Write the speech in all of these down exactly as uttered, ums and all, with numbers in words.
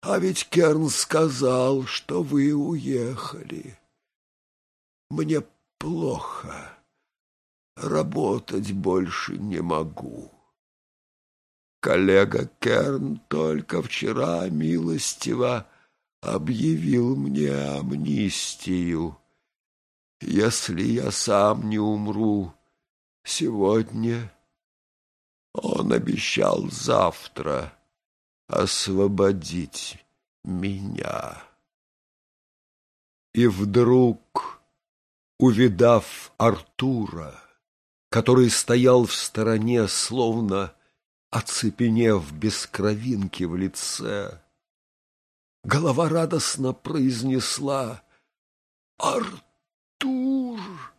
А ведь Керн сказал, что вы уехали. Мне плохо. Работать больше не могу. Коллега Керн только вчера милостиво объявил мне амнистию. Если я сам не умру сегодня, он обещал завтра освободить меня. И вдруг, увидав Артура, который стоял в стороне, словно оцепенев без кровинки в лице, голова радостно произнесла: «Артур,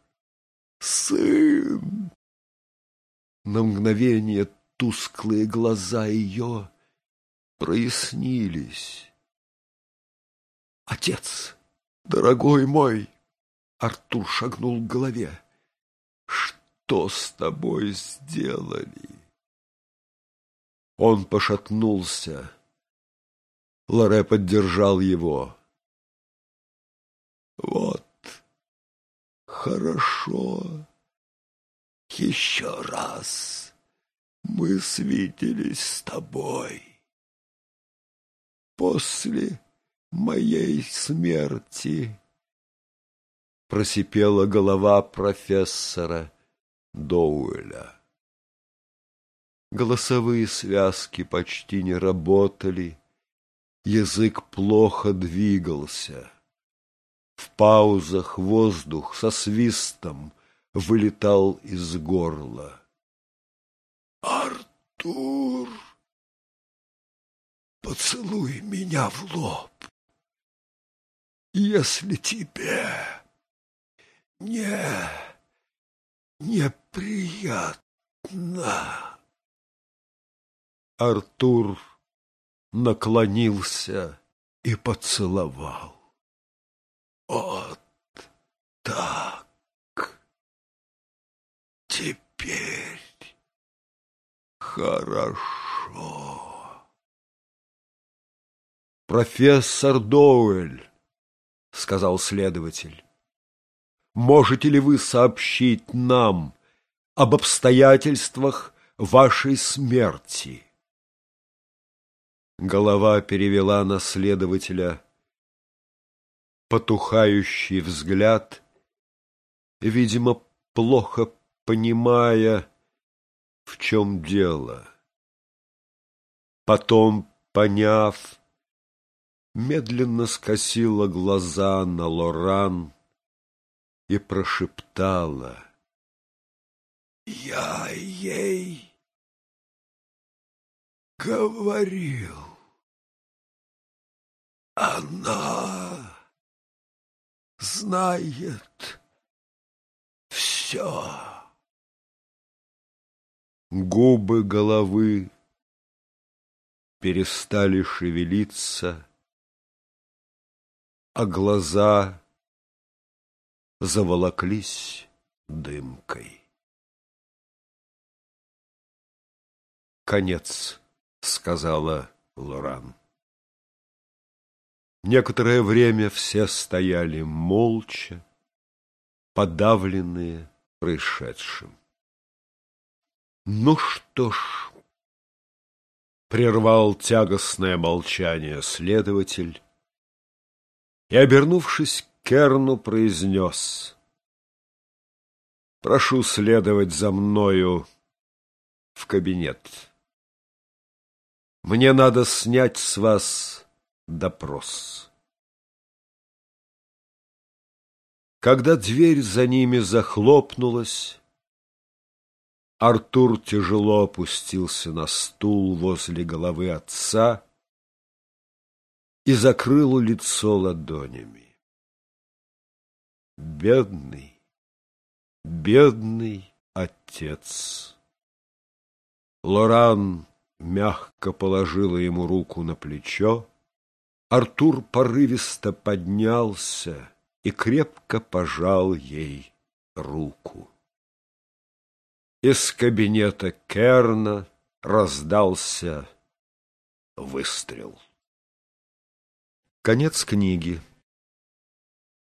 сын!» На мгновение тусклые глаза ее прояснились. «Отец, дорогой мой!» Артур шагнул к голове. «Что с тобой сделали?» Он пошатнулся. Лоре поддержал его. «Вот, хорошо. Еще раз мы свиделись с тобой. После моей смерти», — просипела голова профессора Доуэля. Голосовые связки почти не работали, язык плохо двигался. В паузах воздух со свистом вылетал из горла. «Артур, поцелуй меня в лоб, если тебе не неприятно». Артур наклонился и поцеловал. «Вот так. Теперь хорошо». «Профессор Доуэль», — сказал следователь, — «можете ли вы сообщить нам об обстоятельствах вашей смерти?» Голова перевела на следователя потухающий взгляд, видимо, плохо понимая, в чем дело. Потом, поняв, медленно скосила глаза на Лоран и прошептала: «Я ей говорил, она знает все». Губы головы перестали шевелиться, а глаза заволоклись дымкой. «Конец», — сказала Лоран. Некоторое время все стояли молча, подавленные происшедшим. «Ну что ж», — прервал тягостное молчание следователь и, обернувшись к Керну, произнес: «Прошу следовать за мною в кабинет. Мне надо снять с вас допрос». Когда дверь за ними захлопнулась, Артур тяжело опустился на стул возле головы отца и закрыл лицо ладонями. Бедный, бедный отец! Лоран мягко положила ему руку на плечо. Артур порывисто поднялся и крепко пожал ей руку. Из кабинета Керна раздался выстрел. Конец книги.